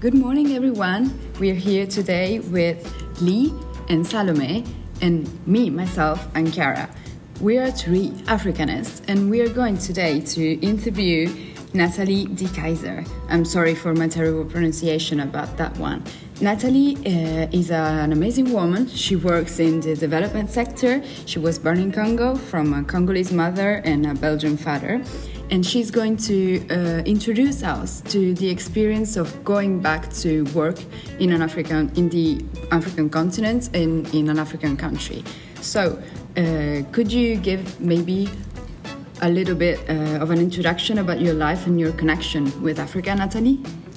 Good morning, everyone. We're here today with Lee and Salome, and me, myself, Ankara. We are three Africanists, and we are going today to interview Nathalie De Keyser. I'm sorry for my terrible pronunciation about that one. Nathalie is an amazing woman. She works in the development sector. She was born in Congo from a Congolese mother and a Belgian father. And she's going to introduce us to the experience of going back to work in the African continent in an African country. So, could you give maybe a little bit of an introduction about your life and your connection with Africa, Nathalie?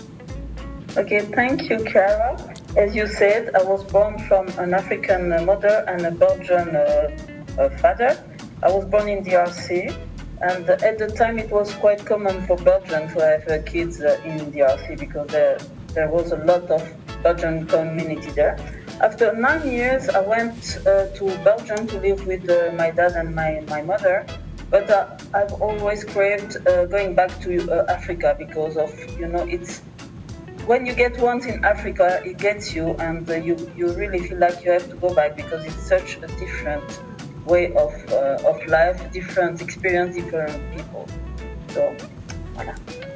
Okay, thank you, Clara. As you said, I was born from an African mother and a Belgian father. I was born in DRC. And at the time, it was quite common for Belgians to have kids in DRC because there was a lot of Belgian community there. After 9 years, I went to Belgium to live with my dad and my mother. But I've always craved going back to Africa because of, it's when you get once in Africa, it gets you, and you really feel like you have to go back because it's such a different way of life, different experience, different people. So, voilà.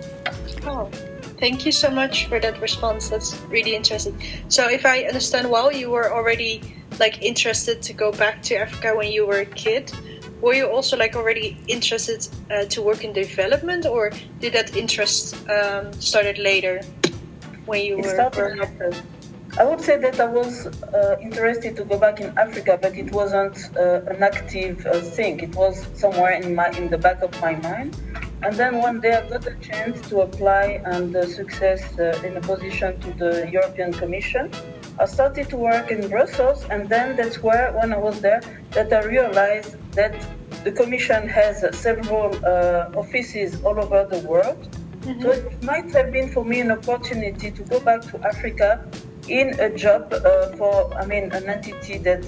Oh, thank you so much for that response. That's really interesting. So, if I understand well, you were already interested to go back to Africa when you were a kid. Were you also already interested to work in development, or did that interest started later when you were growing up? I would say that I was interested to go back in Africa, but it wasn't an active thing. It was somewhere in the back of my mind. And then one day I got a chance to apply and success in a position to the European Commission. I started to work in Brussels, and then that's where, when I was there, that I realized that the Commission has several offices all over the world. Mm-hmm. So it might have been for me an opportunity to go back to Africa in a job for an entity that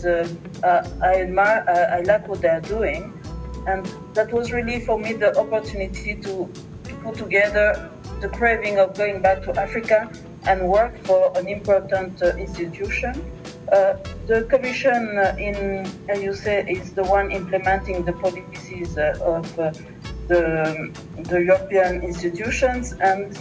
I admire, I like what they're doing. And that was really for me the opportunity to put together the craving of going back to Africa and work for an important institution. The Commission, as you say, is the one implementing the policies of the European institutions, and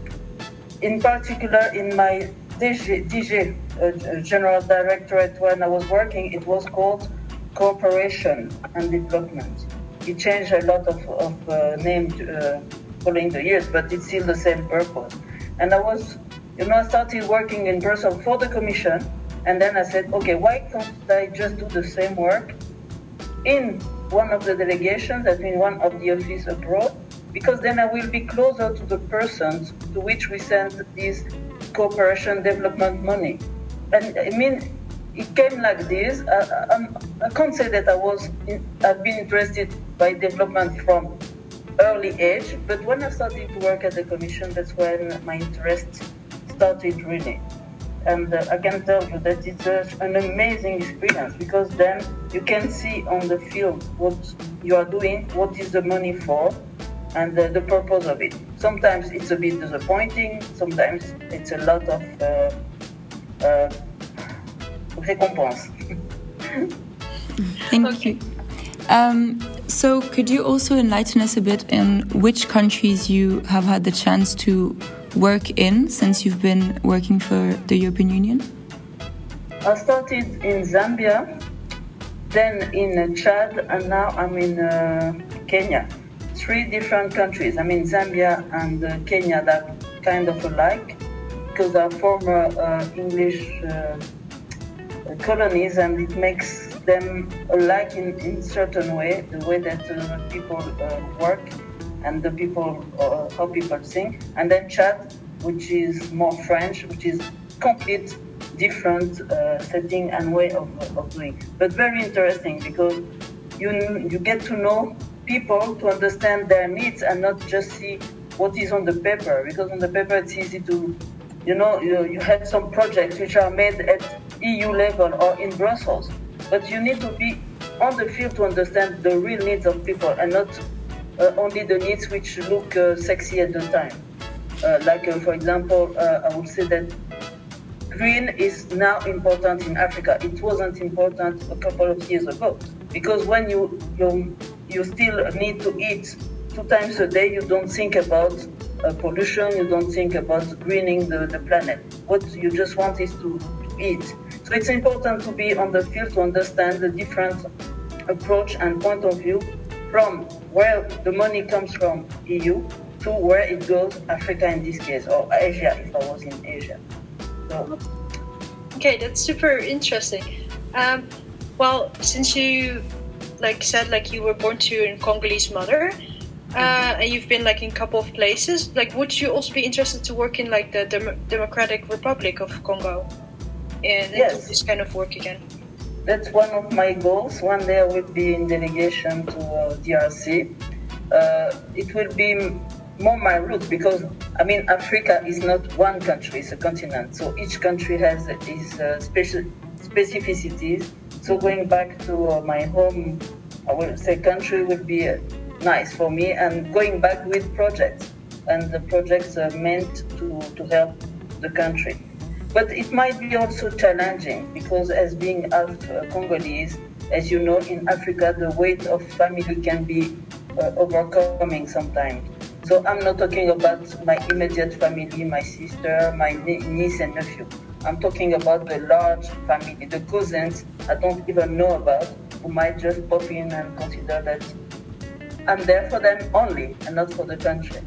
in particular in my DG General Directorate, when I was working, it was called Cooperation and Development. It changed a lot of names following the years, but it's still the same purpose. And I was, I started working in Brussels for the Commission, and then I said, okay, why can't I just do the same work in one of the delegations, one of the offices abroad? Because then I will be closer to the persons to which we send this cooperation development money. And it came like this. I can't say that I've been interested by development from early age, but when I started to work at the Commission, that's when my interest started really. And I can tell you that it's an amazing experience, because then you can see on the field what you are doing, what is the money for, and the purpose of it. Sometimes it's a bit disappointing, sometimes it's a lot of recompense. Thank you. So could you also enlighten us a bit in which countries you have had the chance to work in since you've been working for the European Union? I started in Zambia, then in Chad, and now I'm in Kenya. 3 different countries. Zambia and Kenya, they're kind of alike because they're former English colonies, and it makes them alike in certain way, the way that people work and the people, how people think. And then Chad, which is more French, which is complete different setting and way of doing. But very interesting, because you get to know people, to understand their needs and not just see what is on the paper, because on the paper it's easy to, you have some projects which are made at EU level or in Brussels, but you need to be on the field to understand the real needs of people and not only the needs which look sexy at the time. For example, I would say that green is now important in Africa. It wasn't important a couple of years ago, because when you still need to eat 2 times a day, you don't think about pollution, you don't think about greening the planet. What you just want is to eat. So it's important to be on the field to understand the different approach and point of view from where the money comes from EU to where it goes, Africa in this case, or Asia if I was in Asia. So. Okay, that's super interesting. Well, since you said you were born to a Congolese mother, and you've been in a couple of places, would you also be interested to work in the Democratic Republic of Congo and do this kind of work again? That's one of my goals. One day I will be in delegation to DRC. It will be more my roots, because Africa is not one country, it's a continent. So each country has its special specificities. So going back to my home, I will say country would be nice for me, and going back with projects, and the projects are meant to help the country. But it might be also challenging, because as being half Congolese, as you know, in Africa, the weight of family can be overcoming sometimes. So I'm not talking about my immediate family, my sister, my niece and nephew. I'm talking about the large family, the cousins I don't even know about, who might just pop in and consider that I'm there for them only and not for the country.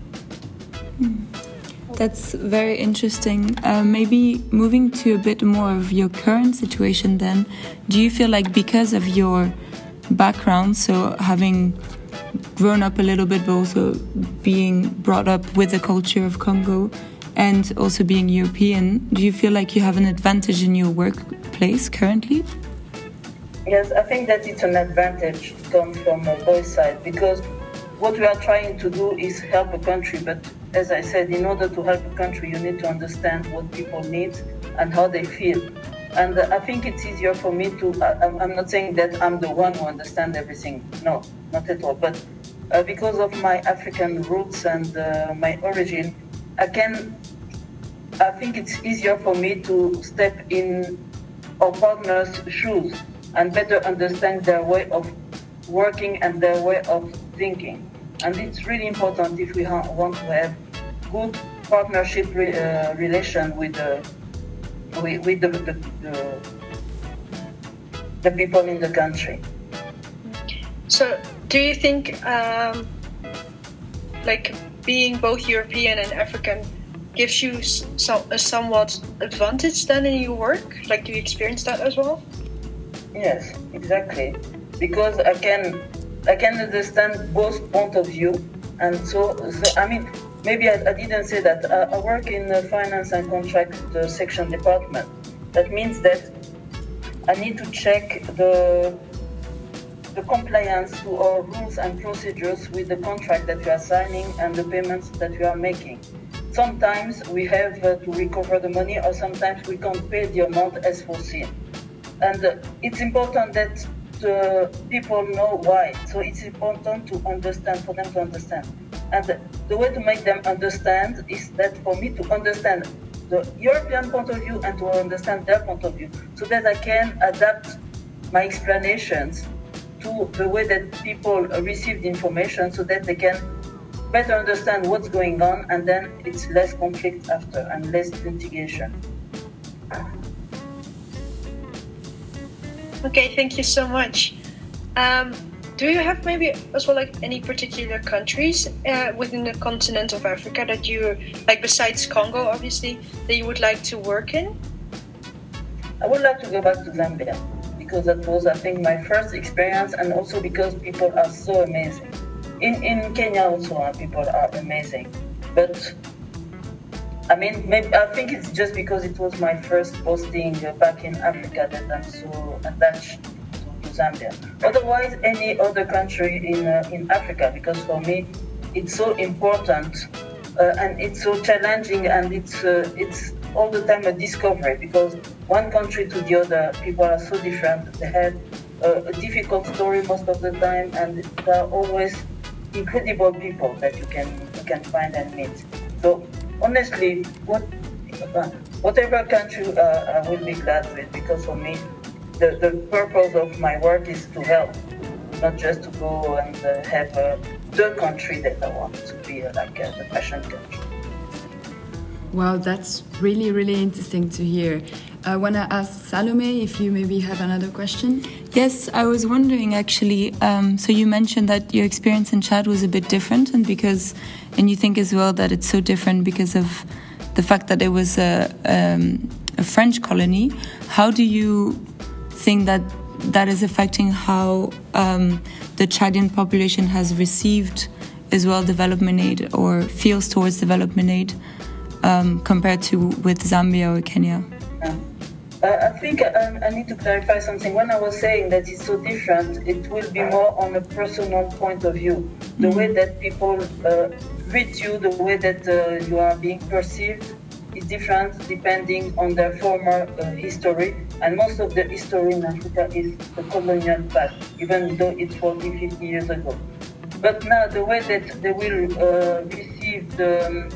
That's very interesting. Maybe moving to a bit more of your current situation then, do you feel like because of your background, so having grown up a little bit but also being brought up with the culture of Congo and also being European, do you feel like you have an advantage in your workplace currently? Yes, I think that it's an advantage to come from both sides, because what we are trying to do is help a country, but as I said, in order to help a country, you need to understand what people need and how they feel. And I think it's easier for me to, I'm not saying that I'm the one who understands everything, no, not at all, but because of my African roots and my origin, I think it's easier for me to step in our partners' shoes and better understand their way of working and their way of thinking. And it's really important if we want to have good partnership relation with the people in the country. So, do you think, being both European and African gives you a somewhat advantage then in your work? Do you experience that as well? Yes, exactly. Because I can understand both point of view, and so maybe I didn't say that. I work in the finance and contract section department. That means that I need to check the compliance to our rules and procedures with the contract that we are signing and the payments that we are making. Sometimes we have to recover the money, or sometimes we can't pay the amount as foreseen. And it's important that people know why. So it's important to understand, for them to understand. And the way to make them understand is that for me to understand the European point of view and to understand their point of view, so that I can adapt my explanations to the way that people receive the information, so that they can better understand what's going on, and then it's less conflict after and less litigation. Okay, thank you so much. Do you have maybe as well any particular countries within the continent of Africa that you besides Congo, obviously, that you would like to work in? I would like to go back to Zambia, because that was, I think, my first experience, and also because people are so amazing. In Kenya also, people are amazing. But maybe I think it's just because it was my first posting back in Africa that I'm so attached to Zambia. Otherwise, any other country in Africa, because for me, it's so important and it's so challenging, and it's all the time a discovery, because one country to the other, people are so different. They have a difficult story most of the time, and there are always incredible people that you can find and meet. So honestly, whatever country I will be glad with, because for me, the purpose of my work is to help, not just to go and have the country that I want to be the fashion country. Wow, that's really, really interesting to hear. I want to ask Salome if you maybe have another question. Yes, I was wondering actually, so you mentioned that your experience in Chad was a bit different, and you think as well that it's so different because of the fact that it was a French colony. How do you think that is affecting how the Chadian population has received as well development aid or feels towards development aid compared to with Zambia or Kenya? I think I need to clarify something. When I was saying that it's so different, it will be more on a personal point of view. The way that people read you, the way that you are being perceived is different depending on their former history. And most of the history in Africa is the colonial past, even though it's 40, 50 years ago. But now the way that they will receive the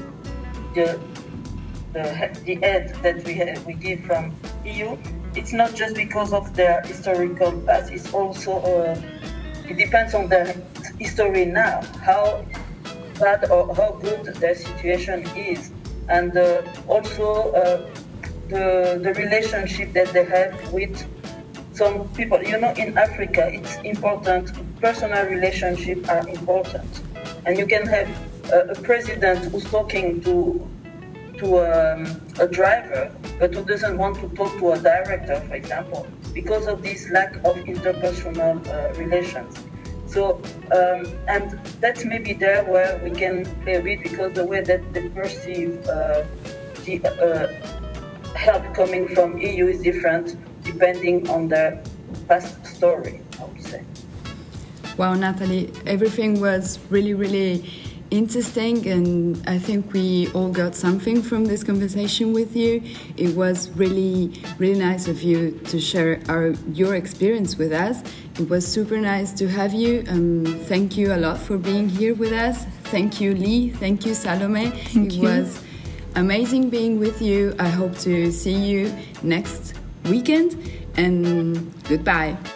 aid that we give from EU, it's not just because of their historical past. It's also it depends on their history now, how bad or how good their situation is, and also the relationship that they have with some people. You know, in Africa, it's important. Personal relationships are important, and you can have a president who's talking to a driver, but who doesn't want to talk to a director, for example, because of this lack of interpersonal relations. So, and that's maybe there where we can play a bit, because the way that they perceive the help coming from EU is different depending on their past story, I would say. Wow, Nathalie, everything was really, really interesting, and I think we all got something from this conversation with you. It was really, really nice of you to share your experience with us. It was super nice to have you. Thank you a lot for being here with us. Thank you, Lee. Thank you, Salome. It was amazing being with you. I hope to see you next weekend, and goodbye.